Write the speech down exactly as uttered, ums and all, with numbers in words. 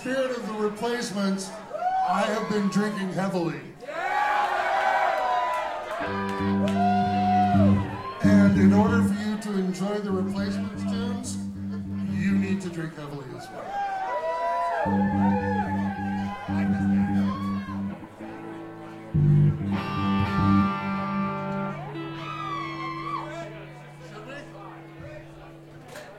spirit of the Replacements, I have been drinking heavily. And in order for you to enjoy the Replacements tunes, you need to drink heavily as well.